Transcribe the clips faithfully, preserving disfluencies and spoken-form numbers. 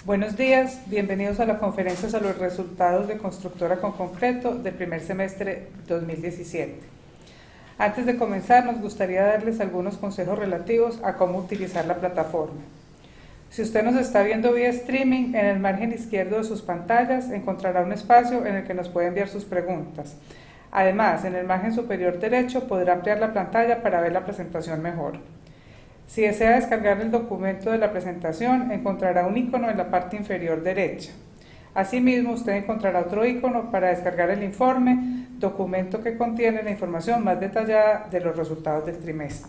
Buenos días, bienvenidos a la conferencia sobre los resultados de Constructora con Concreto del primer semestre dos mil diecisiete. Antes de comenzar, nos gustaría darles algunos consejos relativos a cómo utilizar la plataforma. Si usted nos está viendo vía streaming, en el margen izquierdo de sus pantallas encontrará un espacio en el que nos puede enviar sus preguntas. Además, en el margen superior derecho podrá ampliar la pantalla para ver la presentación mejor. Si desea descargar el documento de la presentación, encontrará un icono en la parte inferior derecha. Asimismo, usted encontrará otro icono para descargar el informe, documento que contiene la información más detallada de los resultados del trimestre.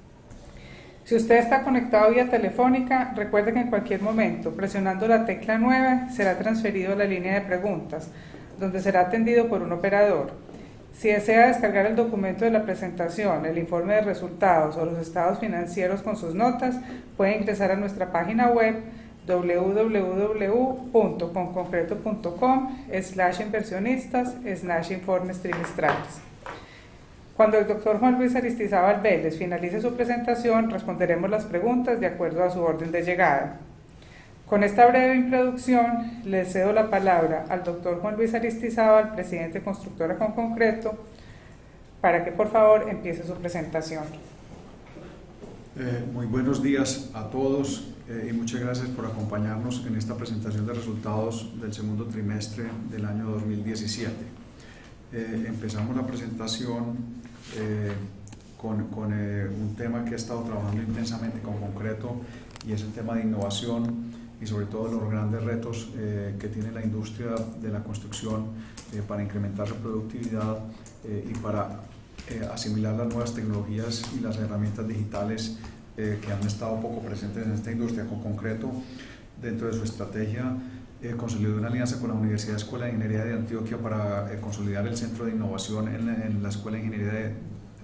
Si usted está conectado vía telefónica, recuerde que en cualquier momento, presionando la tecla nueve, será transferido a la línea de preguntas, donde será atendido por un operador. Si desea descargar el documento de la presentación, el informe de resultados o los estados financieros con sus notas, puede ingresar a nuestra página web w w w punto conconcreto punto com slash inversionistas slash informes trimestrales. Cuando el doctor Juan Luis Aristizábal Vélez finalice su presentación, responderemos las preguntas de acuerdo a su orden de llegada. Con esta breve introducción, le cedo la palabra al doctor Juan Luis Aristizábal, presidente de Constructora con Concreto, para que por favor empiece su presentación. Eh, muy buenos días a todos eh, y muchas gracias por acompañarnos en esta presentación de resultados del segundo trimestre del año dos mil diecisiete. Eh, empezamos la presentación eh, con, con eh, un tema que he estado trabajando intensamente con Concreto, y es el tema de innovación y sobre todo los grandes retos eh, que tiene la industria de la construcción eh, para incrementar su productividad eh, y para eh, asimilar las nuevas tecnologías y las herramientas digitales eh, que han estado poco presentes en esta industria. Con Concreto, dentro de su estrategia, eh, consolidó una alianza con la Universidad Escuela de Ingeniería de Antioquia para eh, consolidar el centro de innovación en la, en la Escuela de Ingeniería de, eh,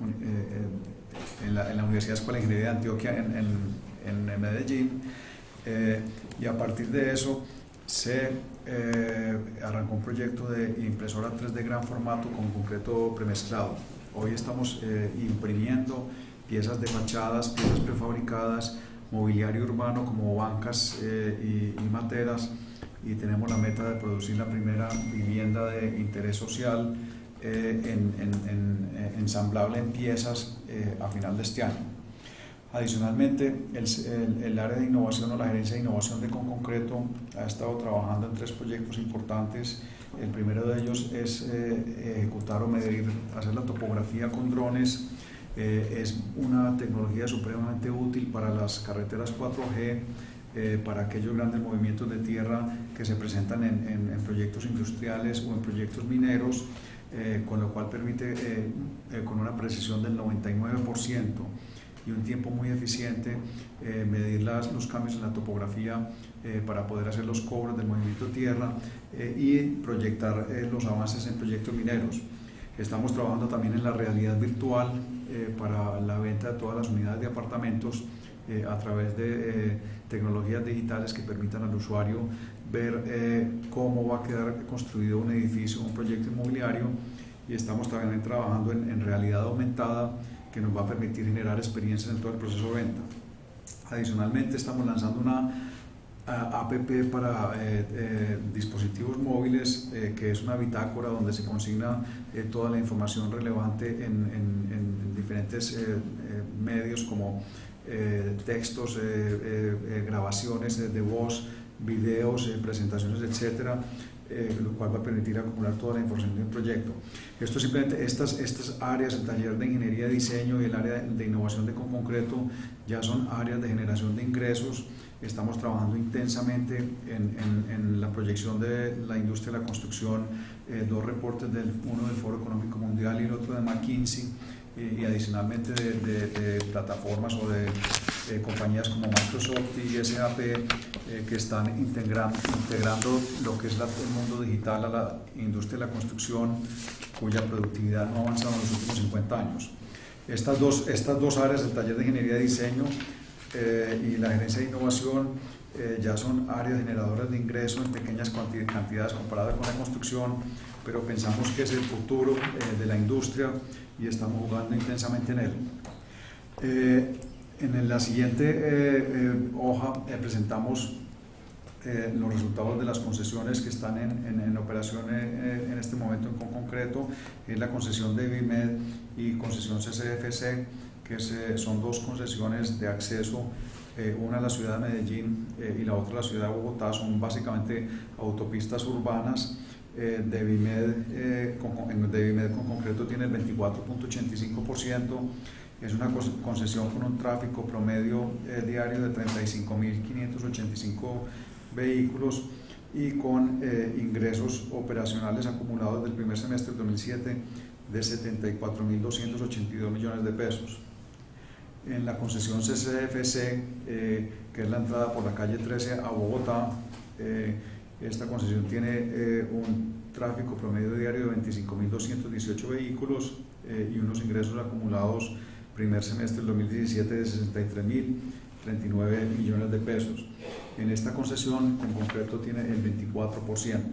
en, la, en la Universidad Escuela de Ingeniería de Antioquia en, en, en Medellín. Eh, y a partir de eso se eh, arrancó un proyecto de impresora tres D gran formato con concreto premezclado. Hoy estamos eh, imprimiendo piezas de fachadas, piezas prefabricadas, mobiliario urbano como bancas eh, y, y materas, y tenemos la meta de producir la primera vivienda de interés social eh, en, en, en, en, ensamblable en piezas eh, a final de este año. Adicionalmente, el, el, el área de innovación o la gerencia de innovación de Con Concreto ha estado trabajando en tres proyectos importantes. El primero de ellos es eh, ejecutar o medir, hacer la topografía con drones. Eh, es una tecnología supremamente útil para las carreteras cuatro G, eh, para aquellos grandes movimientos de tierra que se presentan en, en, en proyectos industriales o en proyectos mineros, eh, con lo cual permite eh, eh, con una precisión del noventa y nueve por ciento y un tiempo muy eficiente eh, medir las, los cambios en la topografía eh, para poder hacer los cobros del movimiento de tierra eh, y proyectar eh, los avances en proyectos mineros. Estamos trabajando también en la realidad virtual eh, para la venta de todas las unidades de apartamentos eh, a través de eh, tecnologías digitales que permitan al usuario ver eh, cómo va a quedar construido un edificio, un proyecto inmobiliario, y estamos también trabajando en, en realidad aumentada, que nos va a permitir generar experiencias en todo el proceso de venta. Adicionalmente, estamos lanzando una app para eh, eh, dispositivos móviles, eh, que es una bitácora donde se consigna eh, toda la información relevante en, en, en diferentes eh, eh, medios como eh, textos, eh, eh, grabaciones de voz, videos, eh, presentaciones, etcétera. Eh, lo cual va a permitir acumular toda la información de un proyecto. Esto simplemente, estas, estas áreas, el taller de ingeniería de diseño y el área de, de innovación de Con Concreto, ya son áreas de generación de ingresos. Estamos trabajando intensamente en, en, en la proyección de la industria de la construcción, eh, dos reportes, del, uno del Foro Económico Mundial y el otro de McKinsey, eh, y adicionalmente de, de, de plataformas o de eh, compañías como Microsoft y S A P, eh, que están integrando, integrando lo que es la, el mundo digital a la industria de la construcción, cuya productividad no ha avanzado en los últimos cincuenta años. Estas dos, estas dos áreas, el taller de ingeniería de diseño eh, y la gerencia de innovación, eh, ya son áreas generadoras de ingresos en pequeñas cantidades comparadas con la construcción, pero pensamos que es el futuro eh, de la industria y estamos jugando intensamente en él. Eh, en la siguiente eh, eh, hoja eh, presentamos eh, los resultados de las concesiones que están en, en, en operación eh, en este momento en concreto, es la concesión de Vimed y concesión C C F C, que se, son dos concesiones de acceso, eh, una a la ciudad de Medellín eh, y la otra a la ciudad de Bogotá. Son básicamente autopistas urbanas. Eh, de Vimed, eh, con, de Vimed con concreto tiene el veinticuatro punto ochenta y cinco por ciento. Es una concesión con un tráfico promedio eh, diario de treinta y cinco mil quinientos ochenta y cinco vehículos y con eh, ingresos operacionales acumulados del primer semestre del dos mil siete de setenta y cuatro mil doscientos ochenta y dos millones de pesos. En la concesión C C F C, eh, que es la entrada por la calle trece a Bogotá, eh, esta concesión tiene eh, un tráfico promedio diario de veinticinco mil doscientos dieciocho vehículos eh, y unos ingresos acumulados primer semestre del dos mil diecisiete de sesenta y tres mil treinta y nueve millones de pesos. En esta concesión en concreto tiene el veinticuatro por ciento.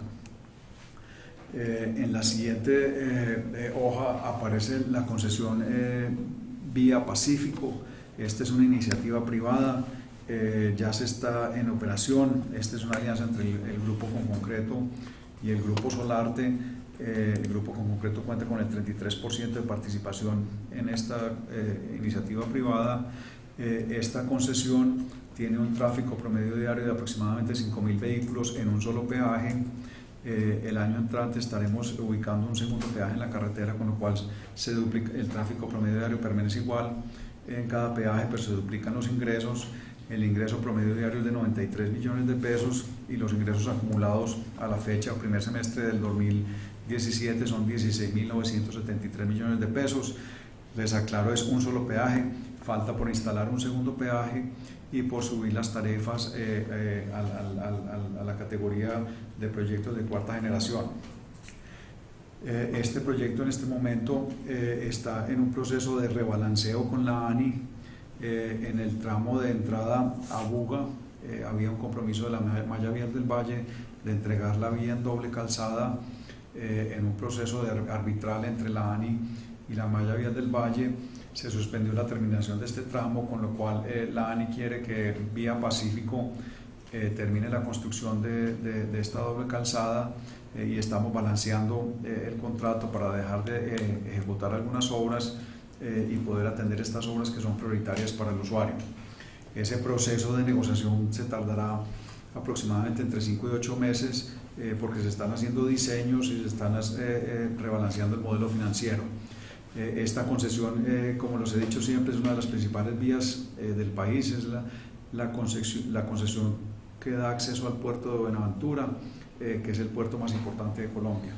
Eh, en la siguiente eh, hoja aparece la concesión eh, Vía Pacífico. Esta es una iniciativa privada, eh, ya se está en operación. Esta es una alianza entre el, el Grupo Con Concreto y el Grupo Solarte. Eh, el Grupo Con Concreto cuenta con el treinta y tres por ciento de participación en esta eh, iniciativa privada. Eh, esta concesión tiene un tráfico promedio diario de aproximadamente cinco mil vehículos en un solo peaje. Eh, el año entrante estaremos ubicando un segundo peaje en la carretera, con lo cual se duplica, el tráfico promedio diario permanece igual en cada peaje, pero se duplican los ingresos. El ingreso promedio diario es de noventa y tres millones de pesos y los ingresos acumulados a la fecha, o primer semestre del dos mil diecisiete, son dieciséis mil novecientos setenta y tres millones de pesos. Les aclaro, es un solo peaje, falta por instalar un segundo peaje y por subir las tarifas eh, eh, al, al, al, a la categoría de proyectos de cuarta generación. Eh, este proyecto en este momento eh, está en un proceso de rebalanceo con la ANI. Eh, en el tramo de entrada a Buga eh, había un compromiso de la malla vial del Valle de entregar la vía en doble calzada eh, en un proceso de arbitral entre la ANI y la malla vial del Valle. Se suspendió la terminación de este tramo, con lo cual eh, la ANI quiere que Vía Pacífico eh, termine la construcción de, de, de esta doble calzada eh, y estamos balanceando eh, el contrato para dejar de eh, ejecutar algunas obras eh, y poder atender estas obras que son prioritarias para el usuario. Ese proceso de negociación se tardará aproximadamente entre cinco y ocho meses eh, porque se están haciendo diseños y se están eh, eh, rebalanceando el modelo financiero. Esta concesión, eh, como los he dicho siempre, es una de las principales vías eh, del país. Es la, la, concesión, la concesión que da acceso al puerto de Buenaventura, eh, que es el puerto más importante de Colombia.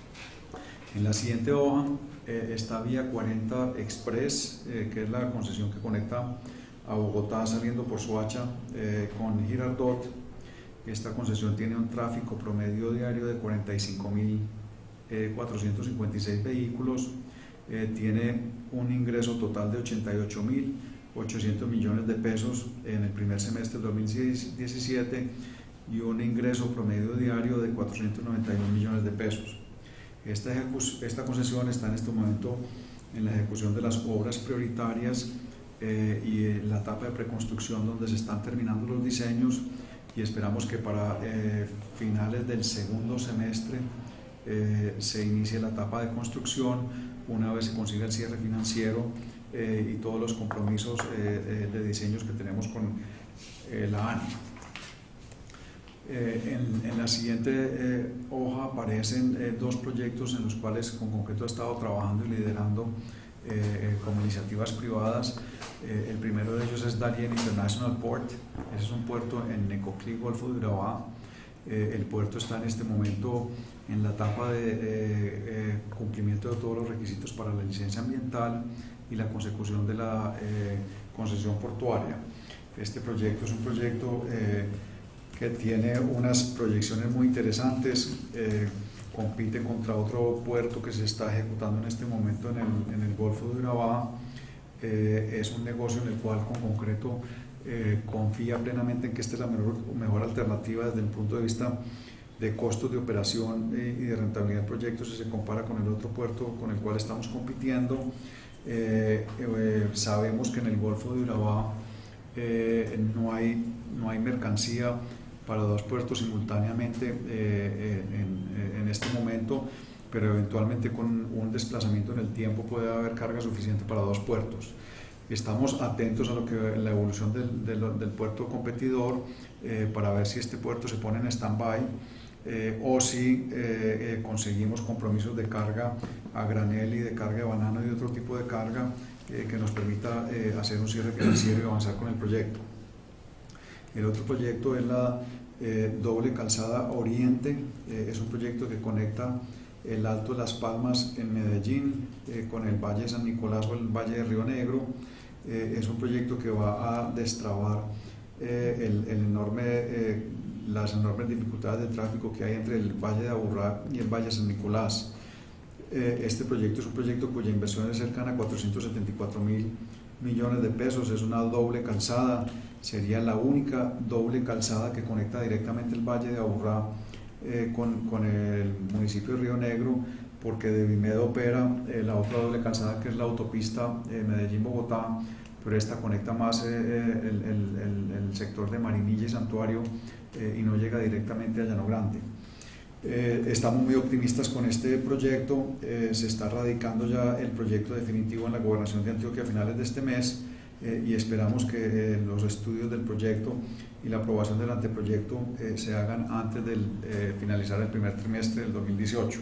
En la siguiente hoja eh, está Vía cuarenta Express, eh, que es la concesión que conecta a Bogotá saliendo por Soacha eh, con Girardot. Esta concesión tiene un tráfico promedio diario de cuarenta y cinco mil cuatrocientos cincuenta y seis vehículos. Eh, tiene un ingreso total de ochenta y ocho mil ochocientos millones de pesos en el primer semestre del dos mil diecisiete y un ingreso promedio diario de cuatrocientos noventa y uno millones de pesos. Esta, esta concesión está en este momento en la ejecución de las obras prioritarias eh, y en la etapa de preconstrucción, donde se están terminando los diseños, y esperamos que para eh, finales del segundo semestre eh, se inicie la etapa de construcción, una vez se consiga el cierre financiero eh, y todos los compromisos eh, de diseños que tenemos con eh, la ANI. Eh, en, en la siguiente eh, hoja aparecen eh, dos proyectos en los cuales Con Concreto ha estado trabajando y liderando eh, como iniciativas privadas. Eh, el primero de ellos es Darien International Port. Ese es un puerto en Necoclí, Golfo de Urabá. Eh, el puerto está en este momento en la etapa de eh, eh, cumplimiento de todos los requisitos para la licencia ambiental y la consecución de la eh, concesión portuaria. Este proyecto es un proyecto eh, que tiene unas proyecciones muy interesantes, eh, compite contra otro puerto que se está ejecutando en este momento en el, en el Golfo de Urabá. Eh, es un negocio en el cual Con Concreto eh, confía plenamente en que esta es la mejor, mejor alternativa desde el punto de vista de costos de operación y de rentabilidad del proyecto si se compara con el otro puerto con el cual estamos compitiendo. Eh, eh, sabemos que en el Golfo de Urabá eh, no hay, no hay mercancía para dos puertos simultáneamente eh, en, en este momento, pero eventualmente con un desplazamiento en el tiempo puede haber carga suficiente para dos puertos. Estamos atentos a lo que la evolución del, del, del puerto competidor eh, para ver si este puerto se pone en stand-by eh, o si eh, eh, conseguimos compromisos de carga a granel y de carga de banano y otro tipo de carga eh, que nos permita eh, hacer un cierre financiero y avanzar con el proyecto. El otro proyecto es la eh, doble calzada Oriente, eh, es un proyecto que conecta el Alto de las Palmas en Medellín eh, con el Valle de San Nicolás o el Valle de Río Negro. Eh, es un proyecto que va a destrabar eh, el, el enorme, eh, las enormes dificultades de tráfico que hay entre el Valle de Aburrá y el Valle de San Nicolás. Eh, este proyecto es un proyecto cuya inversión es cercana a cuatrocientos setenta y cuatro mil millones de pesos, es una doble calzada, sería la única doble calzada que conecta directamente el Valle de Aburrá eh, con, con el municipio de Río Negro, porque de Vimedo opera eh, la otra doble calzada que es la autopista eh, Medellín-Bogotá, pero esta conecta más eh, el, el, el, el sector de Marinilla y Santuario eh, y no llega directamente a Llano Grande. Eh, estamos muy optimistas con este proyecto, eh, se está radicando ya el proyecto definitivo en la Gobernación de Antioquia a finales de este mes eh, y esperamos que eh, los estudios del proyecto y la aprobación del anteproyecto eh, se hagan antes de eh, finalizar el primer trimestre del dos mil dieciocho.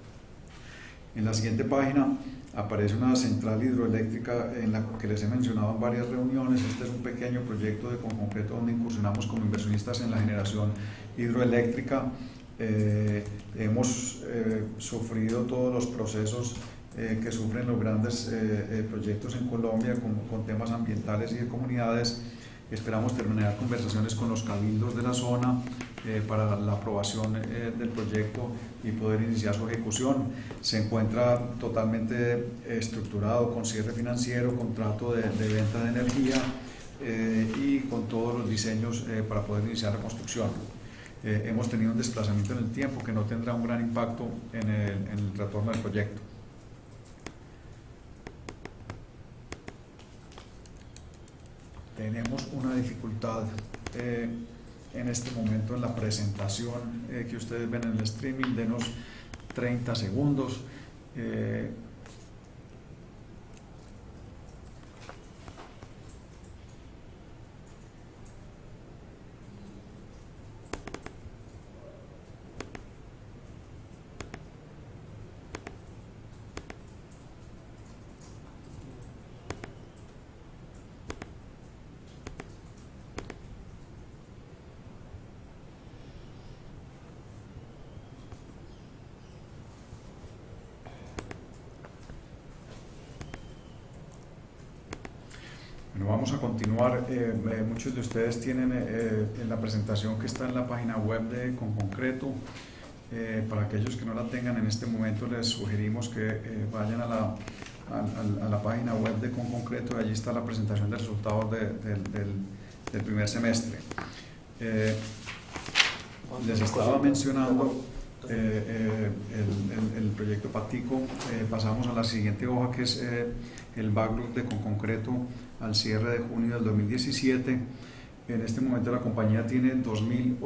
En la siguiente página aparece una central hidroeléctrica en la que les he mencionado en varias reuniones. Este es un pequeño proyecto de Conconcreto donde incursionamos como inversionistas en la generación hidroeléctrica. Eh, hemos eh, sufrido todos los procesos eh, que sufren los grandes eh, eh, proyectos en Colombia con, con temas ambientales y de comunidades. Esperamos terminar conversaciones con los cabildos de la zona eh, para la aprobación eh, del proyecto y poder iniciar su ejecución. Se encuentra totalmente estructurado con cierre financiero, contrato de, de venta de energía eh, y con todos los diseños eh, para poder iniciar la construcción. Eh, hemos tenido un desplazamiento en el tiempo que no tendrá un gran impacto en el, en el retorno del proyecto. Tenemos una dificultad eh, en este momento en la presentación eh, que ustedes ven en el streaming. Denos treinta segundos. Eh, Bueno, vamos a continuar. Eh, eh, muchos de ustedes tienen eh, en la presentación que está en la página web de Conconcreto. Eh, para aquellos que no la tengan en este momento, les sugerimos que eh, vayan a la, a, a la página web de Conconcreto y allí está la presentación de resultados de, de, del, del primer semestre. Eh, les estaba mencionando eh, eh, el, el, el proyecto Patico. Eh, pasamos a la siguiente hoja, que es eh, el backlog de Conconcreto al cierre de junio del dos mil diecisiete. En este momento la compañía tiene dos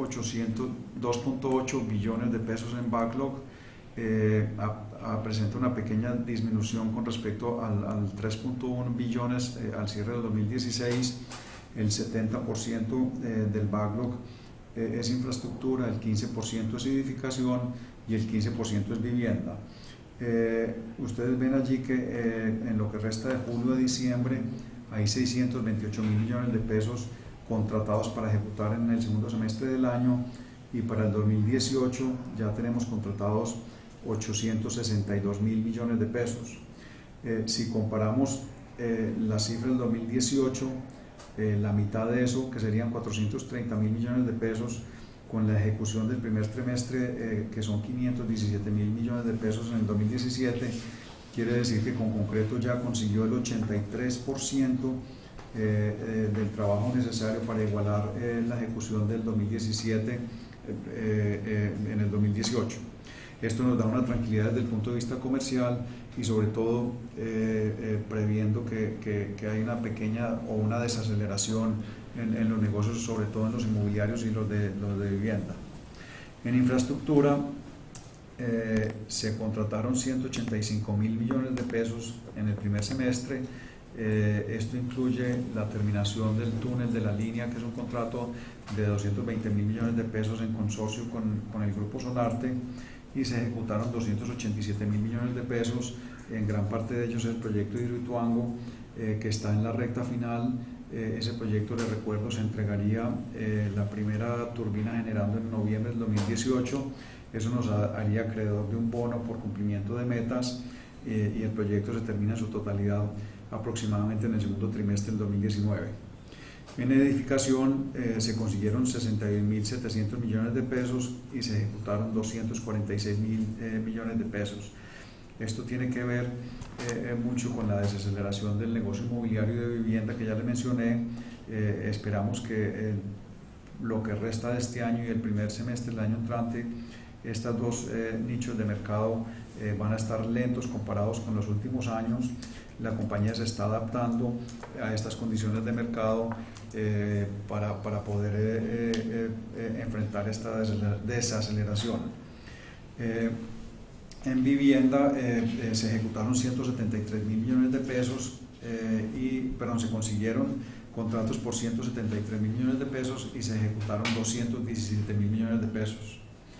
punto ocho billones de pesos en backlog. Eh, a, a, presenta una pequeña disminución con respecto al, al tres punto uno billones eh, al cierre del dos mil dieciséis. El setenta por ciento eh, del backlog eh, es infraestructura, el quince por ciento es edificación y el quince por ciento es vivienda. Eh, ustedes ven allí que eh, en lo que resta de julio a diciembre hay seiscientos veintiocho mil millones de pesos contratados para ejecutar en el segundo semestre del año, y para el dos mil dieciocho ya tenemos contratados ochocientos sesenta y dos mil millones de pesos. Eh, si comparamos eh, la cifra del dos mil dieciocho, eh, la mitad de eso, que serían cuatrocientos treinta mil millones de pesos, con la ejecución del primer trimestre, eh, que son quinientos diecisiete mil millones de pesos en el dos mil diecisiete, quiere decir que Conconcreto ya consiguió el ochenta y tres por ciento eh, eh, del trabajo necesario para igualar eh, la ejecución del dos mil diecisiete eh, eh, en el dos mil dieciocho. Esto nos da una tranquilidad desde el punto de vista comercial y sobre todo eh, eh, previendo que, que, que hay una pequeña o una desaceleración en, en los negocios, sobre todo en los inmobiliarios y los de, los de vivienda. En infraestructura eh, se contrataron ciento ochenta y cinco mil millones de pesos en el primer semestre. Eh, esto incluye la terminación del túnel de la línea, que es un contrato de doscientos veinte mil millones de pesos en consorcio con, con el Grupo Solarte, y se ejecutaron doscientos ochenta y siete mil millones de pesos, en gran parte de ellos el proyecto de Hidroituango, eh, que está en la recta final. Eh, ese proyecto, les recuerdo, se entregaría eh, la primera turbina generando en noviembre del dos mil dieciocho. Eso nos haría acreedor de un bono por cumplimiento de metas, eh, y el proyecto se termina en su totalidad aproximadamente en el segundo trimestre del dos mil diecinueve. En edificación eh, se consiguieron sesenta y un mil setecientos millones de pesos y se ejecutaron doscientos cuarenta y seis mil eh, millones de pesos. Esto tiene que ver eh, mucho con la desaceleración del negocio inmobiliario y de vivienda que ya le mencioné. Eh, esperamos que eh, lo que resta de este año y el primer semestre del año entrante, estos dos eh, nichos de mercado eh, van a estar lentos comparados con los últimos años. La compañía se está adaptando a estas condiciones de mercado eh, para, para poder eh, eh, eh, enfrentar esta desaceleración. Eh, en vivienda eh, eh, se ejecutaron ciento setenta y tres mil millones de pesos eh, y perdón, se consiguieron contratos por ciento setenta y tres mil millones de pesos y se ejecutaron doscientos diecisiete mil millones de pesos.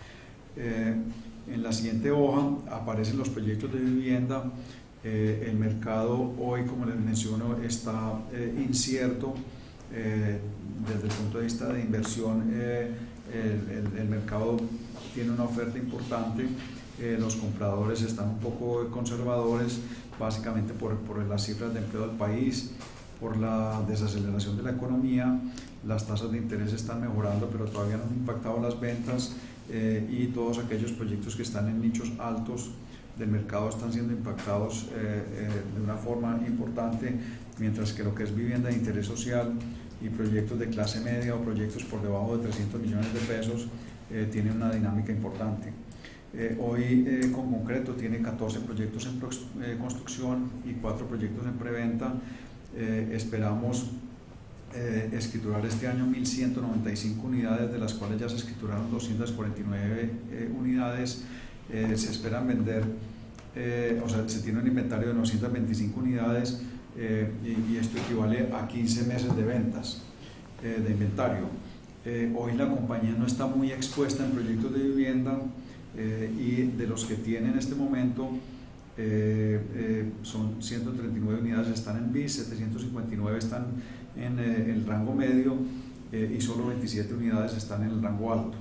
Eh, en la siguiente hoja aparecen los proyectos de vivienda. Eh, el mercado hoy, como les menciono, está eh, incierto eh, desde el punto de vista de inversión. Eh, el, el, el mercado tiene una oferta importante, eh, los compradores están un poco conservadores, básicamente por, por las cifras de empleo del país, por la desaceleración de la economía. Las tasas de interés están mejorando, pero todavía no han impactado las ventas, eh, y todos aquellos proyectos que están en nichos altos del mercado están siendo impactados eh, eh, de una forma importante, mientras que lo que es vivienda de interés social y proyectos de clase media o proyectos por debajo de trescientos millones de pesos eh, tienen una dinámica importante. Eh, hoy eh, con concreto tiene catorce proyectos en eh, construcción y cuatro proyectos en preventa. Eh, esperamos eh, escriturar este año mil ciento noventa y cinco unidades, de las cuales ya se escrituraron doscientas cuarenta y nueve eh, unidades. Eh, se esperan vender, eh, o sea, se tiene un inventario de novecientas veinticinco unidades, eh, y, y esto equivale a quince meses de ventas eh, de inventario. Eh, hoy la compañía no está muy expuesta en proyectos de vivienda, eh, y de los que tiene en este momento eh, eh, son ciento treinta y nueve unidades están en B I S, setecientos cincuenta y nueve están en eh, el rango medio, eh, y solo veintisiete unidades están en el rango alto.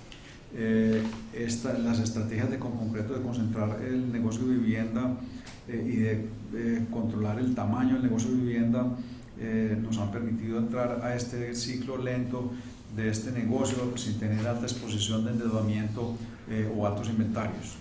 Eh, esta, las estrategias de con concreto de concentrar el negocio de vivienda eh, y de eh, controlar el tamaño del negocio de vivienda eh, nos han permitido entrar a este ciclo lento de este negocio sin tener alta exposición de endeudamiento eh, o altos inventarios.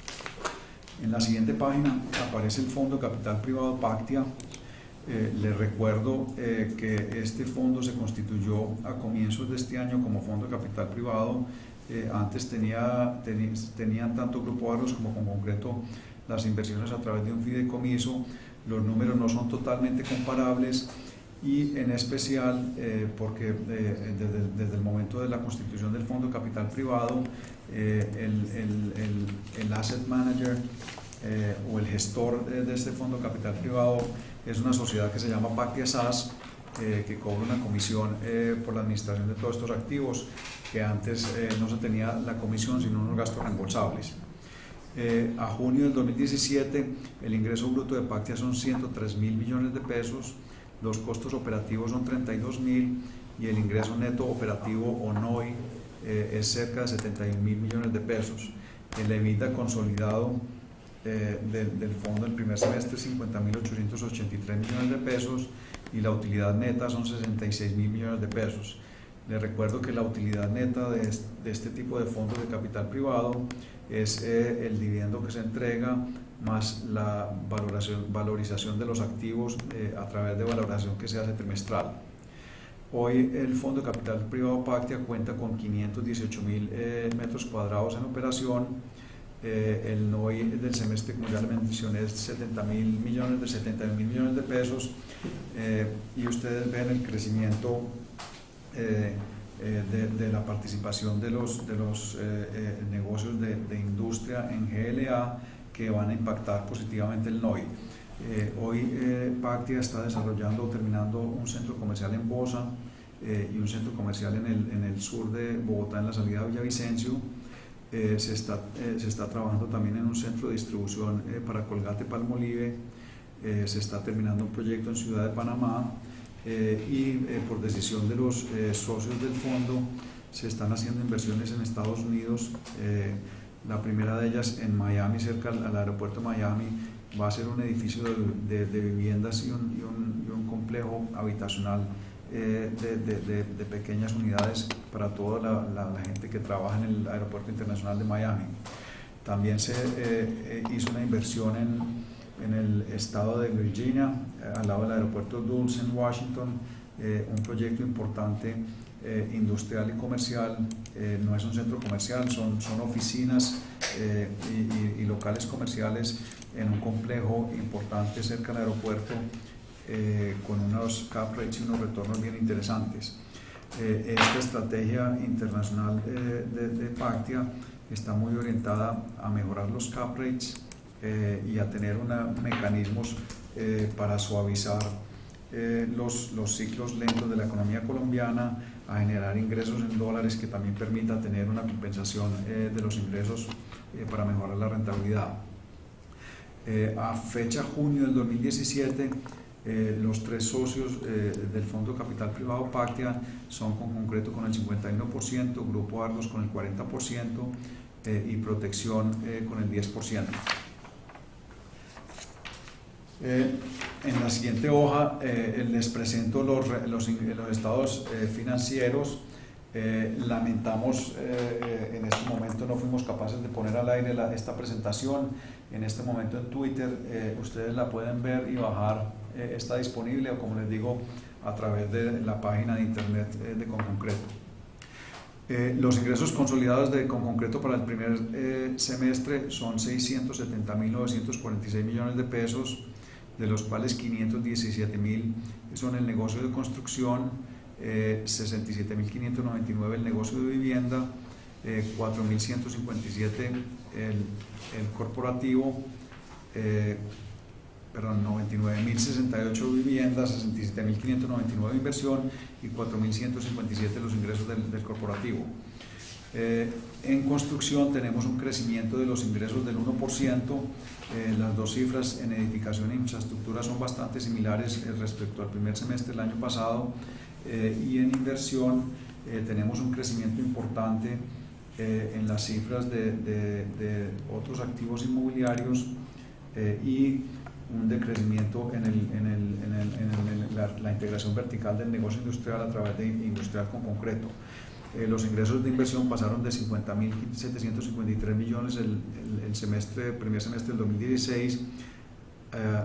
En la siguiente página aparece el Fondo de Capital Privado Pactia. Eh, les recuerdo eh, que este fondo se constituyó a comienzos de este año como Fondo de Capital Privado. Eh, antes tenía, ten, tenían tanto Grupo Argos como con concreto las inversiones a través de un fideicomiso. Los números no son totalmente comparables, y en especial eh, porque eh, desde, desde el momento de la constitución del Fondo de Capital Privado, eh, el, el, el, el Asset Manager eh, o el gestor de, de este Fondo de Capital Privado es una sociedad que se llama Pactia S A S, eh, que cobra una comisión eh, por la administración de todos estos activos, que antes eh, no se tenía la comisión sino unos gastos reembolsables. Eh, a junio del dos mil diecisiete el ingreso bruto de Pactia son ciento tres mil millones de pesos, los costos operativos son treinta y dos mil y el ingreso neto operativo o N O I eh, es cerca de setenta y un mil millones de pesos. El EBITDA consolidado eh, del, del fondo del primer semestre es cincuenta mil ochocientos ochenta y tres millones de pesos y la utilidad neta son sesenta y seis mil millones de pesos. Les recuerdo que la utilidad neta de este, de este tipo de fondos de capital privado es eh, el dividendo que se entrega más la valoración, valorización de los activos eh, a través de valoración que se hace trimestral. Hoy el Fondo de Capital Privado Pactia cuenta con quinientos dieciocho mil eh, metros cuadrados en operación. Eh, el N O I del semestre, como ya le mencioné, es setenta mil millones de setenta mil millones de pesos, eh, y ustedes ven el crecimiento eh, eh, de, de la participación de los, de los eh, eh, negocios de, de industria en G L A que van a impactar positivamente el N O I. Eh, hoy eh, Pactia está desarrollando o terminando un centro comercial en Bosa eh, y un centro comercial en el, en el sur de Bogotá, en la salida de Villavicencio. Eh, se, está, eh, se está trabajando también en un centro de distribución eh, para Colgate Palmolive. Eh, se está terminando un proyecto en Ciudad de Panamá eh, y eh, por decisión de los eh, socios del fondo se están haciendo inversiones en Estados Unidos. Eh, la primera de ellas en Miami, cerca al, al aeropuerto de Miami. Va a ser un edificio de, de, de viviendas y un, y, un, y un complejo habitacional eh, de, de, de, de pequeñas unidades para toda la, la, la gente que trabaja en el Aeropuerto Internacional de Miami. También se eh, hizo una inversión en, en el estado de Virginia, eh, al lado del aeropuerto Dulles en Washington, eh, un proyecto importante eh, industrial y comercial. Eh, no es un centro comercial, son, son oficinas eh, y, y, y locales comerciales en un complejo importante cerca del aeropuerto, eh, con unos cap rates y unos retornos bien interesantes. Eh, esta estrategia internacional eh, de, de Pactia está muy orientada a mejorar los cap rates eh, y a tener una, mecanismos eh, para suavizar eh, los, los ciclos lentos de la economía colombiana, a generar ingresos en dólares que también permita tener una compensación eh, de los ingresos eh, para mejorar la rentabilidad. Eh, a fecha junio del dos mil diecisiete, eh, los tres socios eh, del Fondo Capital Privado Pactia son con Concreto con el cincuenta y uno por ciento, Grupo Argos con el cuarenta por ciento eh, y Protección eh, con el diez por ciento. Eh, en la siguiente hoja eh, les presento los, los, los estados eh, financieros. Eh, lamentamos eh, en este momento no fuimos capaces de poner al aire la, esta presentación. En este momento en Twitter eh, ustedes la pueden ver y bajar, eh, está disponible, o como les digo, a través de la página de internet eh, de Conconcreto. Eh, los ingresos consolidados de Conconcreto para el primer eh, semestre son seiscientos setenta mil novecientos cuarenta y seis millones de pesos, de los cuales quinientos diecisiete mil son el negocio de construcción, eh, sesenta y siete mil quinientos noventa y nueve el negocio de vivienda, eh, cuatro mil ciento cincuenta y siete el, el corporativo, eh, perdón, noventa y nueve mil sesenta y ocho viviendas, sesenta y siete mil quinientos noventa y nueve inversión y cuatro mil ciento cincuenta y siete los ingresos del, del corporativo. Eh, en construcción tenemos un crecimiento de los ingresos del uno por ciento, eh, las dos cifras en edificación e infraestructura son bastante similares eh, respecto al primer semestre del año pasado, eh, y en inversión eh, tenemos un crecimiento importante eh, en las cifras de, de, de otros activos inmobiliarios eh, y un decrecimiento en, el, en, el, en, el, en el, la, la integración vertical del negocio industrial a través de Industrial con Concreto. Eh, los ingresos de inversión pasaron de cincuenta mil setecientos cincuenta y tres millones el, el, el semestre, primer semestre del dos mil dieciséis eh,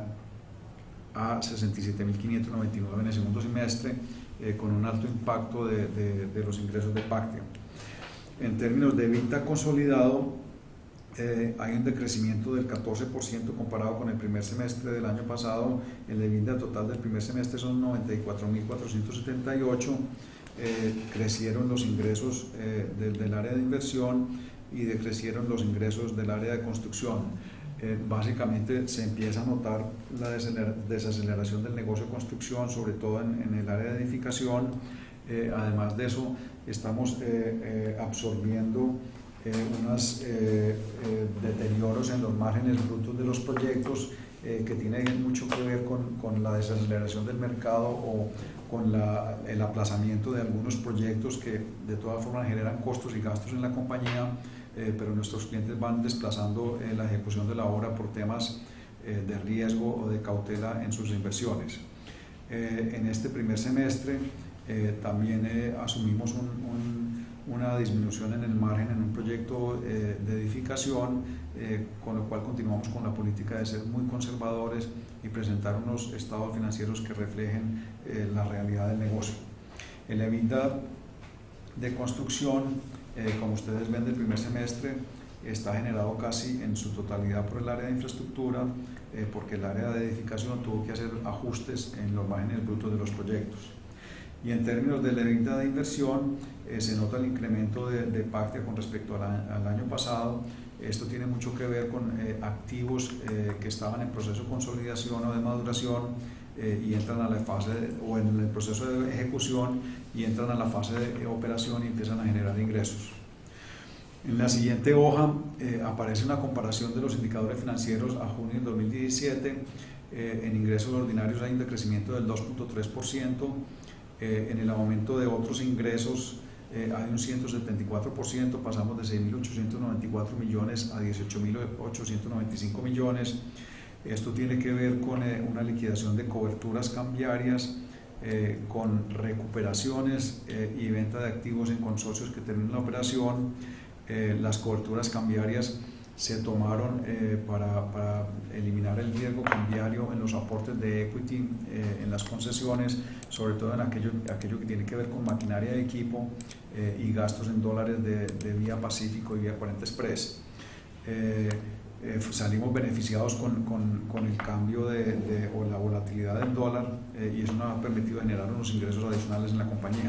a sesenta y siete mil quinientos noventa y nueve en el segundo semestre, eh, con un alto impacto de, de, de los ingresos de Pactia. En términos de EBITDA consolidado, eh, hay un decrecimiento del catorce por ciento comparado con el primer semestre del año pasado. El EBITDA total del primer semestre son noventa y cuatro mil cuatrocientos setenta y ocho. Eh, crecieron los ingresos eh, del, del área de inversión y decrecieron los ingresos del área de construcción. Eh, básicamente se empieza a notar la desaceleración del negocio de construcción, sobre todo en, en el área de edificación. Eh, además de eso, estamos eh, eh, absorbiendo eh, unos eh, eh, deterioros en los márgenes brutos de los proyectos, eh, que tiene mucho que ver con, con la desaceleración del mercado o con la, el aplazamiento de algunos proyectos que de todas formas generan costos y gastos en la compañía, eh, pero nuestros clientes van desplazando eh, la ejecución de la obra por temas eh, de riesgo o de cautela en sus inversiones. Eh, en este primer semestre eh, también eh, asumimos un, un, una disminución en el margen en un proyecto eh, de edificación, eh, con lo cual continuamos con la política de ser muy conservadores y presentar unos estados financieros que reflejen eh, la realidad del negocio. El EBITDA de construcción, eh, como ustedes ven del primer semestre, está generado casi en su totalidad por el área de infraestructura, eh, porque el área de edificación tuvo que hacer ajustes en los márgenes brutos de los proyectos. Y en términos de la EBITDA de inversión, eh, se nota el incremento de, de Pactia con respecto al, al año pasado. Esto tiene mucho que ver con eh, activos eh, que estaban en proceso de consolidación o de maduración eh, y entran a la fase, de, o en el proceso de ejecución y entran a la fase de operación y empiezan a generar ingresos. En la siguiente hoja eh, aparece una comparación de los indicadores financieros a junio del dos mil diecisiete. Eh, en ingresos ordinarios hay un decrecimiento del dos punto tres por ciento. Eh, en el aumento de otros ingresos eh, hay un ciento setenta y cuatro por ciento, pasamos de seis mil ochocientos noventa y cuatro millones a dieciocho mil ochocientos noventa y cinco millones. Esto tiene que ver con eh, una liquidación de coberturas cambiarias, eh, con recuperaciones eh, y venta de activos en consorcios que terminan la operación. Eh, las coberturas cambiarias se tomaron eh, para, para eliminar el riesgo cambiario en los aportes de equity eh, en las concesiones, sobre todo en aquello, aquello que tiene que ver con maquinaria de equipo eh, y gastos en dólares de, de Vía Pacífico y Vía cuarenta Express. Eh, eh, salimos beneficiados con, con, con el cambio de, de, o la volatilidad del dólar eh, y eso nos ha permitido generar unos ingresos adicionales en la compañía.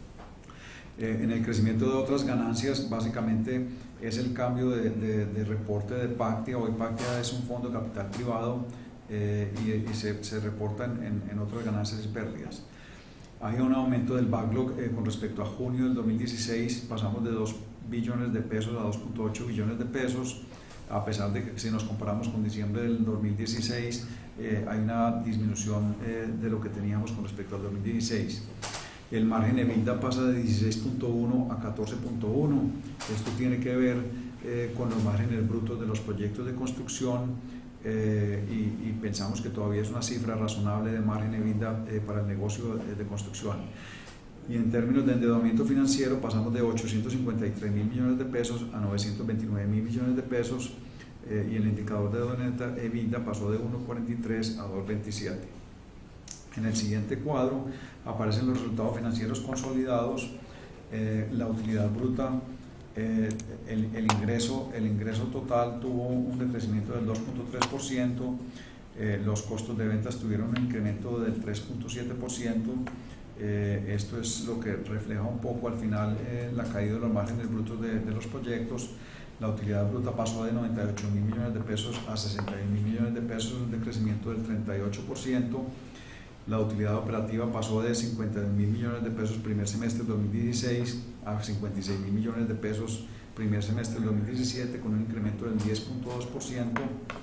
Eh, en el crecimiento de otras ganancias, básicamente es el cambio de, de, de reporte de Pactia. Hoy Pactia es un fondo de capital privado eh, y, y se, se reporta en, en otras ganancias y pérdidas. Hay un aumento del backlog eh, con respecto a junio del dos mil dieciséis, pasamos de dos billones de pesos a dos punto ocho billones de pesos, a pesar de que si nos comparamos con diciembre del dos mil dieciséis eh, hay una disminución eh, de lo que teníamos con respecto al dos mil dieciséis. El margen EBITDA pasa de dieciséis punto uno a catorce punto uno. Esto tiene que ver eh, con los márgenes brutos de los proyectos de construcción eh, y, y pensamos que todavía es una cifra razonable de margen EBITDA eh, para el negocio de, de construcción. Y en términos de endeudamiento financiero pasamos de ochocientos cincuenta y tres mil millones de pesos a novecientos veintinueve mil millones de pesos eh, y el indicador de deuda neta EBITDA pasó de uno punto cuarenta y tres a dos punto veintisiete. En el siguiente cuadro aparecen los resultados financieros consolidados, eh, la utilidad bruta, eh, el, el, ingreso, el ingreso total tuvo un decrecimiento del dos punto tres por ciento, eh, los costos de ventas tuvieron un incremento del tres punto siete por ciento, eh, esto es lo que refleja un poco al final eh, la caída de los márgenes brutos de, de los proyectos. La utilidad bruta pasó de noventa y ocho mil millones de pesos a sesenta y mil millones de pesos, un decrecimiento del treinta y ocho por ciento. La utilidad operativa pasó de cincuenta mil millones de pesos primer semestre del dos mil dieciséis a cincuenta y seis mil millones de pesos primer semestre del dos mil diecisiete, con un incremento del diez punto dos por ciento.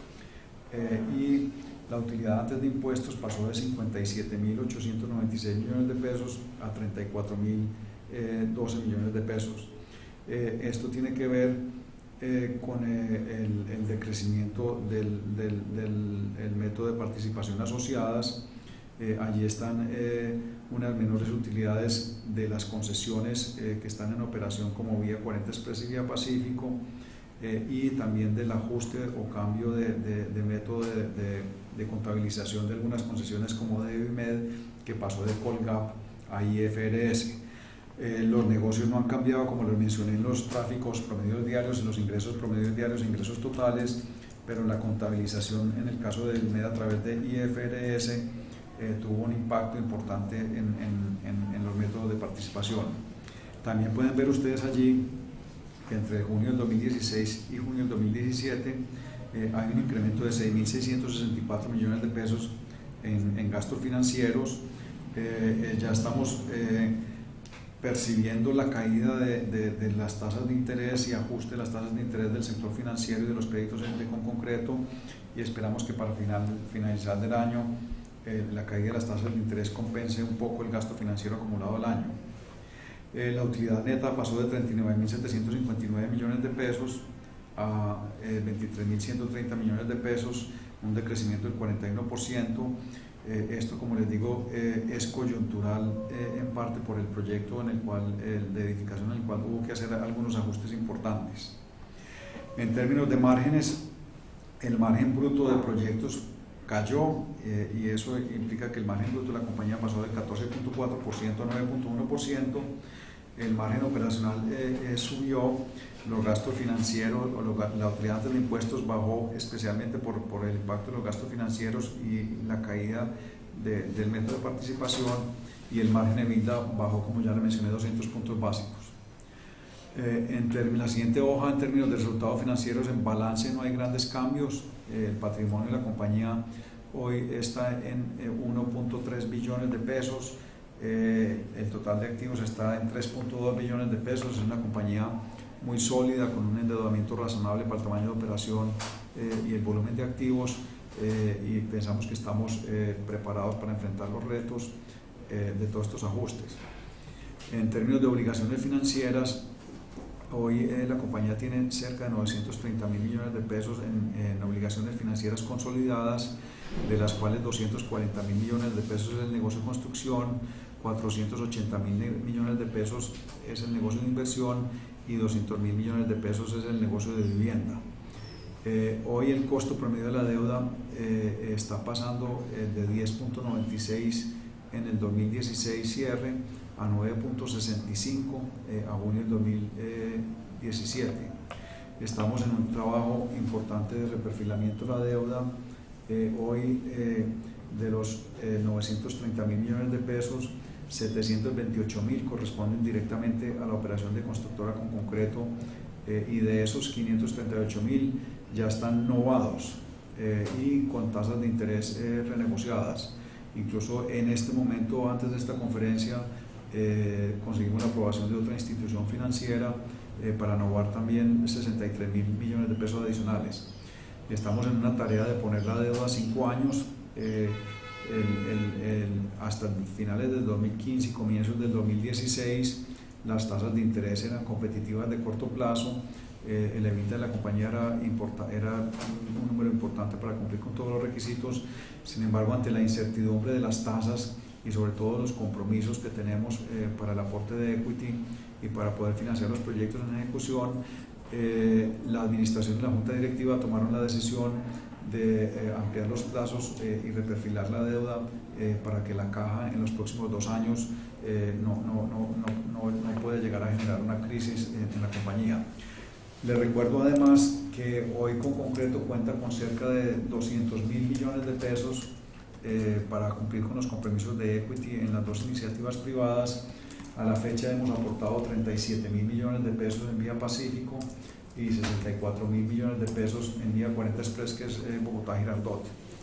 Eh, y la utilidad antes de impuestos pasó de cincuenta y siete mil ochocientos noventa y seis millones de pesos a treinta y cuatro mil doce millones de pesos. Eh, esto tiene que ver eh, con eh, el, el decrecimiento del, del, del el método de participación asociadas. Eh, allí están eh, unas menores utilidades de las concesiones eh, que están en operación como Vía cuarenta Express y Vía Pacífico eh, y también del ajuste o cambio de, de, de método de, de, de contabilización de algunas concesiones como Devimed, que pasó de Colgap a I F R S. Eh, los negocios no han cambiado, como les mencioné, en los tráficos promedios diarios, en los ingresos promedios diarios, ingresos totales, pero la contabilización en el caso de Devimed a través de I F R S Eh, tuvo un impacto importante en, en, en, en los métodos de participación. También pueden ver ustedes allí que entre junio del dos mil dieciséis y junio del dos mil diecisiete eh, hay un incremento de seis mil seiscientos sesenta y cuatro millones de pesos en, en gastos financieros. Eh, eh, ya estamos eh, percibiendo la caída de, de, de las tasas de interés y ajuste de las tasas de interés del sector financiero y de los créditos de con concreto, y esperamos que para final, finalizar del año Eh, la caída de las tasas de interés compense un poco el gasto financiero acumulado al año. Eh, la utilidad neta pasó de treinta y nueve mil setecientos cincuenta y nueve millones de pesos a eh, veintitrés mil ciento treinta millones de pesos, un decrecimiento del cuarenta y uno por ciento. Eh, esto, como les digo, eh, es coyuntural eh, en parte por el proyecto en el cual, eh, de edificación en el cual hubo que hacer algunos ajustes importantes. En términos de márgenes, el margen bruto de proyectos cayó eh, y eso implica que el margen bruto de la compañía pasó del catorce punto cuatro por ciento a nueve punto uno por ciento. El margen operacional eh, eh, subió, los gastos financieros o los, la utilidad de impuestos bajó especialmente por, por el impacto de los gastos financieros y la caída de, del método de participación, y el margen EBITDA bajó, como ya le mencioné, doscientos puntos básicos. Eh, en la siguiente hoja, en términos de resultados financieros, en balance no hay grandes cambios. Eh, el patrimonio de la compañía hoy está en eh, uno punto tres billones de pesos, eh, el total de activos está en tres punto dos billones de pesos. Es una compañía muy sólida, con un endeudamiento razonable para el tamaño de operación eh, y el volumen de activos, eh, y pensamos que estamos eh, preparados para enfrentar los retos eh, de todos estos ajustes. En términos de obligaciones financieras, hoy eh, la compañía tiene cerca de novecientos treinta mil millones de pesos en, en obligaciones financieras consolidadas, de las cuales doscientos cuarenta mil millones de pesos es el negocio de construcción, cuatrocientos ochenta mil millones de pesos es el negocio de inversión y doscientos mil millones de pesos es el negocio de vivienda. Eh, hoy el costo promedio de la deuda eh, está pasando eh, de diez punto noventa y seis en el dos mil dieciséis cierre a nueve punto sesenta y cinco eh, a junio del dos mil diecisiete. Estamos en un trabajo importante de reperfilamiento de la deuda. Eh, hoy eh, de los eh, novecientos treinta mil millones de pesos, setecientos veintiocho mil corresponden directamente a la operación de constructora con concreto, eh, y de esos quinientos treinta y ocho mil ya están novados eh, y con tasas de interés eh, renegociadas. Incluso en este momento, antes de esta conferencia, eh, conseguimos la aprobación de otra institución financiera eh, para novar también sesenta y tres mil millones de pesos adicionales. Estamos en una tarea de poner la deuda a cinco años, eh, el, el, el, hasta finales del dos mil quince y comienzos del dos mil dieciséis. Las tasas de interés eran competitivas de corto plazo, eh, el EBITDA de la compañía era, era un, un número importante para cumplir con todos los requisitos. Sin embargo, ante la incertidumbre de las tasas y sobre todo los compromisos que tenemos eh, para el aporte de equity y para poder financiar los proyectos en ejecución, eh, la administración y la junta directiva tomaron la decisión de eh, ampliar los plazos eh, y reperfilar la deuda eh, para que la caja en los próximos dos años eh, no, no, no, no, no, no pueda llegar a generar una crisis en, en la compañía. Les recuerdo además que hoy con concreto cuenta con cerca de doscientos mil millones de pesos eh, para cumplir con los compromisos de equity en las dos iniciativas privadas. A la fecha hemos aportado treinta y siete mil millones de pesos en Vía Pacífico y sesenta y cuatro mil millones de pesos en Vía cuarenta Express, que es eh, Bogotá-Girardot.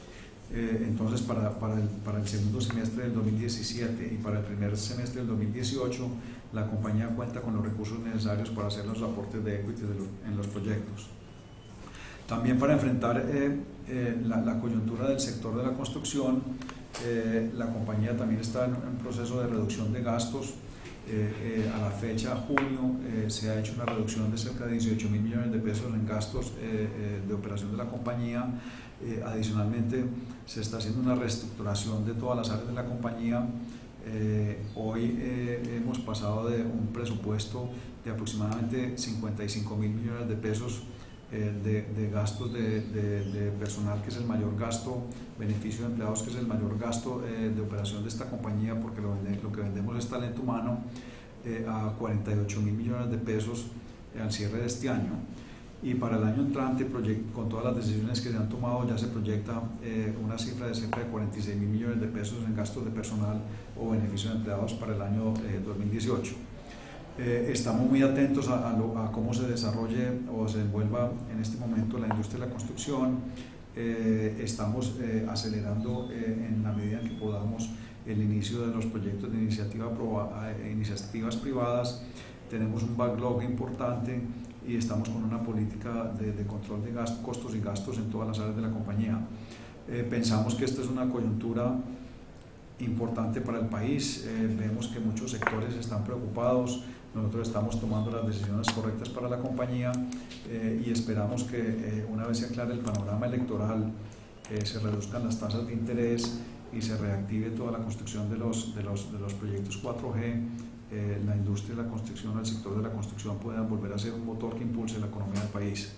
Eh, entonces, para, para, el, para el segundo semestre del dos mil diecisiete y para el primer semestre del dos mil dieciocho, la compañía cuenta con los recursos necesarios para hacer los aportes de equity de los, en los proyectos. También para enfrentar eh, eh, la, la coyuntura del sector de la construcción, eh, la compañía también está en un proceso de reducción de gastos. Eh, eh, a la fecha, junio, eh, se ha hecho una reducción de cerca de dieciocho mil millones de pesos en gastos eh, eh, de operación de la compañía. Eh, adicionalmente, se está haciendo una reestructuración de todas las áreas de la compañía. Eh, hoy eh, hemos pasado de un presupuesto de aproximadamente cincuenta y cinco mil millones de pesos eh, de, de gastos de, de, de personal, que es el mayor gasto, beneficio de empleados, que es el mayor gasto eh, de operación de esta compañía, porque lo, vende, lo que vendemos es talento humano, eh, a cuarenta y ocho mil millones de pesos eh, al cierre de este año. Y para el año entrante, con todas las decisiones que se han tomado, ya se proyecta eh, una cifra de cerca de cuarenta y seis mil millones de pesos en gastos de personal o beneficio de empleados para el año eh, dos mil dieciocho. Eh, estamos muy atentos a, a, lo, a cómo se desarrolle o se envuelva en este momento la industria de la construcción. Eh, estamos eh, acelerando eh, en la medida en que podamos el inicio de los proyectos de iniciativa eh, iniciativas privadas. Tenemos un backlog importante y estamos con una política de, de control de gastos, costos y gastos en todas las áreas de la compañía. Eh, pensamos que esta es una coyuntura importante para el país. Eh, vemos que muchos sectores están preocupados. Nosotros estamos tomando las decisiones correctas para la compañía eh, y esperamos que eh, una vez se aclare el panorama electoral, eh, se reduzcan las tasas de interés y se reactive toda la construcción de los, de los, de los proyectos cuatro G. Eh, la industria de la construcción, el sector de la construcción puedan volver a ser un motor que impulse la economía del país.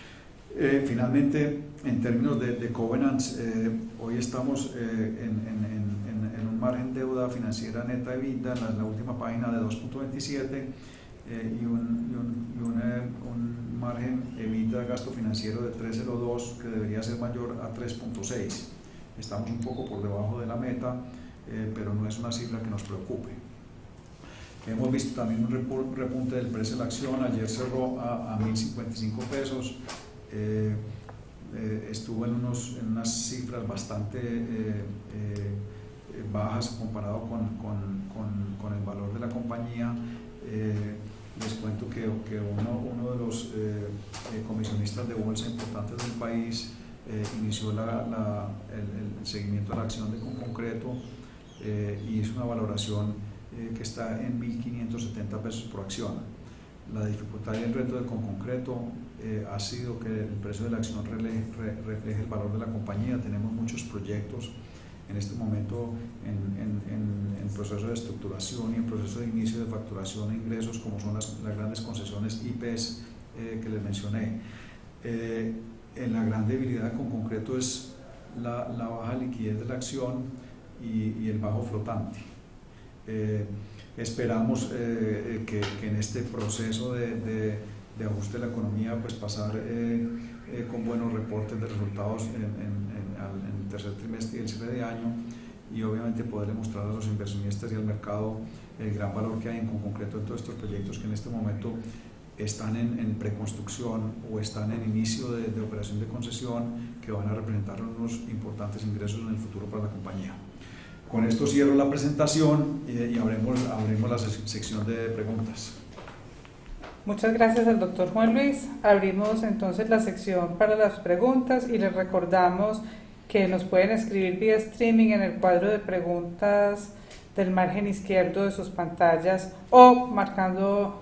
Eh, finalmente, en términos de, de covenants, eh, hoy estamos eh, en, en, en, en un margen deuda financiera neta EBITDA en la, en la última página de dos punto veintisiete eh, y, un, y, un, y un, eh, un margen EBITDA de gasto financiero de tres punto cero dos, que debería ser mayor a tres punto seis. Estamos un poco por debajo de la meta. eh, pero no es una cifra que nos preocupe. Hemos visto también un repunte del precio de la acción. Ayer cerró a, a mil cincuenta y cinco pesos, eh, eh, estuvo en, unos, en unas cifras bastante eh, eh, bajas comparado con, con, con, con el valor de la compañía. Eh, les cuento que, que uno, uno de los eh, eh, comisionistas de bolsa importantes del país eh, inició la, la, el, el seguimiento de la acción de Conconcreto eh, y hizo una valoración Eh, que está en mil quinientos setenta pesos por acción. La dificultad y el reto de Conconcreto eh, ha sido que el precio de la acción refleje, re, refleje el valor de la compañía. Tenemos muchos proyectos en este momento en, en, en, en proceso de estructuración y en proceso de inicio de facturación e ingresos, como son las, las grandes concesiones I P E S eh, que les mencioné. Eh, en la gran debilidad de Conconcreto es la, la baja liquidez de la acción y, y el bajo flotante. Eh, esperamos eh, que, que en este proceso de, de, de ajuste de la economía pues pasar eh, eh, con buenos reportes de resultados en, en, en, en el tercer trimestre y el cierre de año, y obviamente poder demostrar a los inversionistas y al mercado el gran valor que hay en Conconcreto en todos estos proyectos que en este momento están en, en preconstrucción o están en inicio de, de operación de concesión, que van a representar unos importantes ingresos en el futuro para la compañía. Con esto cierro la presentación y abrimos, abrimos la sección de preguntas. Muchas gracias al doctor Juan Luis. Abrimos entonces la sección para las preguntas y les recordamos que nos pueden escribir vía streaming en el cuadro de preguntas del margen izquierdo de sus pantallas o marcando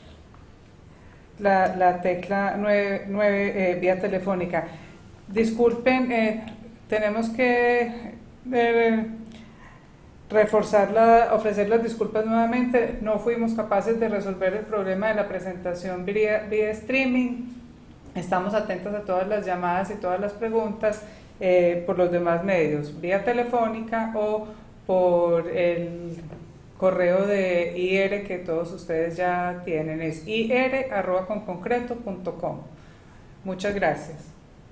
la, la tecla nueve, nueve eh, vía telefónica. Disculpen, eh, tenemos que... Eh, reforzar la, ofrecer las disculpas nuevamente. No fuimos capaces de resolver el problema de la presentación vía, vía streaming. Estamos atentos a todas las llamadas y todas las preguntas eh, por los demás medios, vía telefónica o por el correo de I R que todos ustedes ya tienen, es i r arroba conconcreto punto com. Muchas gracias.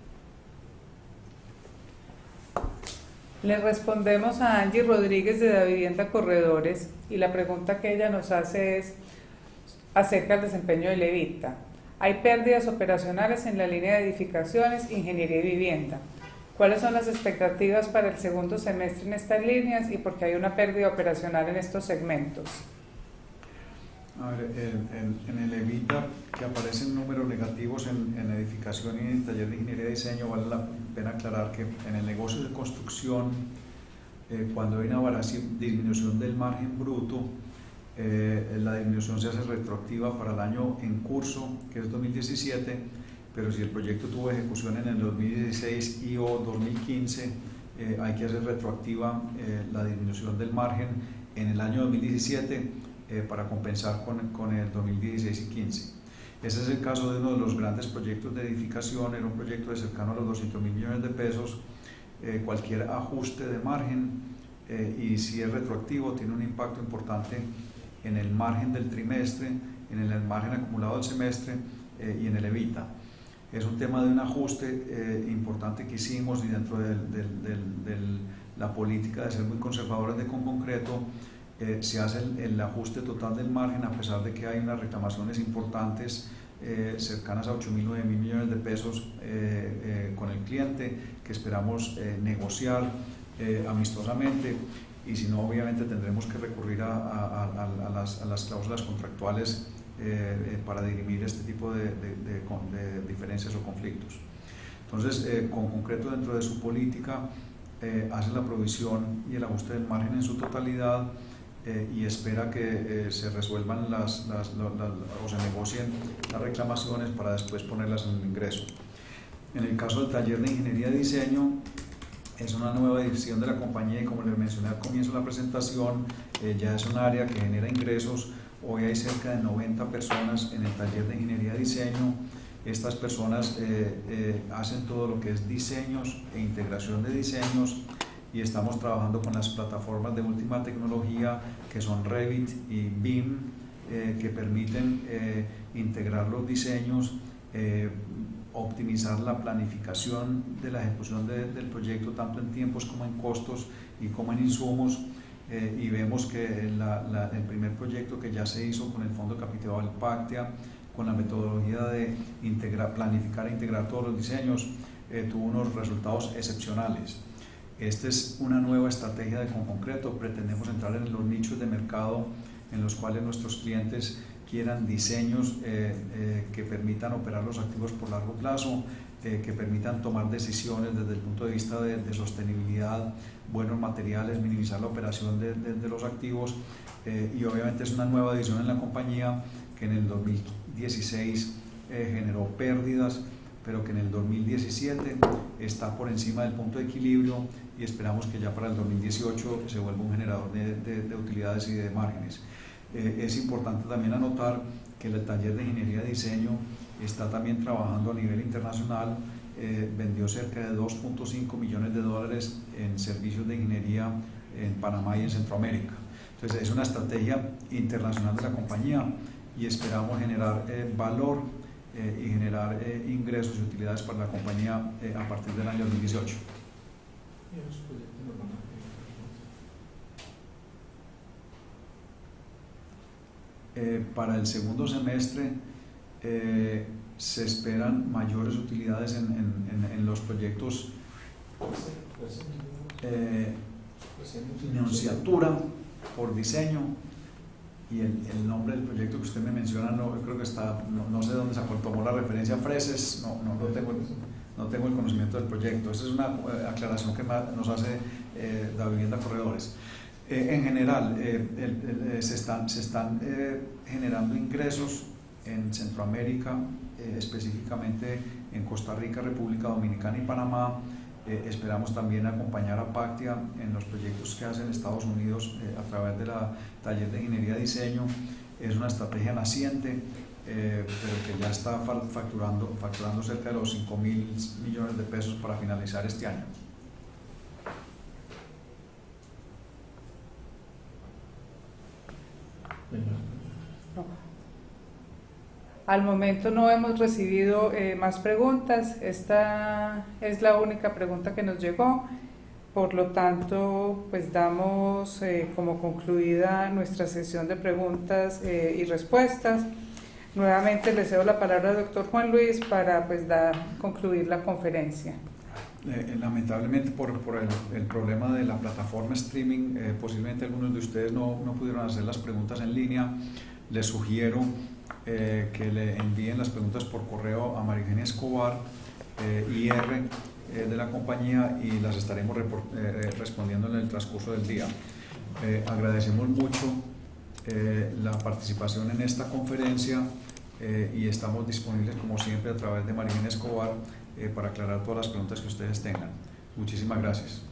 Le respondemos a Angie Rodríguez de Da Vivienda Corredores y la pregunta que ella nos hace es acerca del desempeño del EBITDA. Hay pérdidas operacionales en la línea de edificaciones, ingeniería y vivienda. ¿Cuáles son las expectativas para el segundo semestre en estas líneas y por qué hay una pérdida operacional en estos segmentos? A ver, en, en el EBITDA, que aparecen números negativos en, en edificación y en taller de ingeniería y diseño, vale la pena aclarar que en el negocio de construcción, eh, cuando hay una disminución del margen bruto, eh, la disminución se hace retroactiva para el año en curso, que es dos mil diecisiete, pero si el proyecto tuvo ejecución en el dos mil dieciséis y o dos mil quince, eh, hay que hacer retroactiva eh, la disminución del margen en el año dos mil diecisiete, Eh, para compensar con, con el dos mil dieciséis y quince. Ese es el caso de uno de los grandes proyectos de edificación. Era un proyecto de cercano a los doscientos mil millones de pesos. Eh, cualquier ajuste de margen eh, y si es retroactivo tiene un impacto importante en el margen del trimestre, en el margen acumulado del semestre eh, y en el EBITDA. Es un tema de un ajuste eh, importante que hicimos y dentro de la política de ser muy conservadores de Conconcreto, Eh, se hace el, el ajuste total del margen a pesar de que hay unas reclamaciones importantes eh, cercanas a ocho mil, nueve mil millones de pesos eh, eh, con el cliente que esperamos eh, negociar eh, amistosamente, y si no obviamente tendremos que recurrir a, a, a, a, las, a las cláusulas contractuales eh, eh, para dirimir este tipo de, de, de, de diferencias o conflictos. Entonces, eh, Conconcreto dentro de su política eh, hace la provisión y el ajuste del margen en su totalidad. Eh, y espera que eh, se resuelvan las, las, las, las, o se negocien las reclamaciones para después ponerlas en el ingreso. En el caso del taller de ingeniería y diseño, es una nueva división de la compañía y como les mencioné al comienzo de la presentación, eh, ya es un área que genera ingresos. Hoy hay cerca de noventa personas en el taller de ingeniería y diseño. Estas personas eh, eh, hacen todo lo que es diseños e integración de diseños, y estamos trabajando con las plataformas de última tecnología que son Revit y B I M, eh, que permiten eh, integrar los diseños eh, optimizar la planificación de la ejecución de, del proyecto tanto en tiempos como en costos y como en insumos, eh, y vemos que la, la, el primer proyecto que ya se hizo con el Fondo Capitado del Pactia, con la metodología de integrar, planificar e integrar todos los diseños, eh, tuvo unos resultados excepcionales. Esta es una nueva estrategia de Conconcreto. Pretendemos entrar en los nichos de mercado en los cuales nuestros clientes quieran diseños eh, eh, que permitan operar los activos por largo plazo, eh, que permitan tomar decisiones desde el punto de vista de, de sostenibilidad, buenos materiales, minimizar la operación de, de, de los activos, eh, y obviamente es una nueva edición en la compañía que en el dos mil dieciséis eh, generó pérdidas, pero que en el dos mil diecisiete está por encima del punto de equilibrio, y esperamos que ya para el dos mil dieciocho se vuelva un generador de, de, de utilidades y de márgenes. Eh, es importante también anotar que el taller de ingeniería de diseño está también trabajando a nivel internacional, eh, vendió cerca de dos punto cinco millones de dólares en servicios de ingeniería en Panamá y en Centroamérica. Entonces es una estrategia internacional de la compañía y esperamos generar eh, valor eh, y generar eh, ingresos y utilidades para la compañía eh, a partir del año dos mil dieciocho. Eh, para el segundo semestre eh, se esperan mayores utilidades en, en, en, en los proyectos eh, enunciatura por diseño, y el, el nombre del proyecto que usted me menciona, no, creo que está, no, no sé dónde sacó, tomó la referencia a Freses, no, no, no, tengo, no tengo el conocimiento del proyecto. Esa es una eh, aclaración que nos hace eh, la vivienda Corredores. Eh, en general, eh, el, el, se están, se están eh, generando ingresos en Centroamérica, eh, específicamente en Costa Rica, República Dominicana y Panamá. Eh, esperamos también acompañar a Pactia en los proyectos que hace en Estados Unidos eh, a través de la taller de ingeniería de diseño. Es una estrategia naciente, eh, pero que ya está facturando, facturando cerca de los cinco mil millones de pesos para finalizar este año. No. Al momento no hemos recibido eh, más preguntas. Esta es la única pregunta que nos llegó. Por lo tanto, pues damos eh, como concluida nuestra sesión de preguntas eh, y respuestas. Nuevamente le cedo la palabra al doctor Juan Luis para pues dar, concluir la conferencia. Eh, lamentablemente por, por el, el problema de la plataforma streaming, eh, posiblemente algunos de ustedes no, no pudieron hacer las preguntas en línea. Les sugiero eh, que le envíen las preguntas por correo a María Eugenia Escobar, eh, I R eh, de la compañía, y las estaremos eh, respondiendo en el transcurso del día. Eh, agradecemos mucho eh, la participación en esta conferencia eh, y estamos disponibles como siempre a través de María Eugenia Escobar Eh, para aclarar todas las preguntas que ustedes tengan. Muchísimas gracias.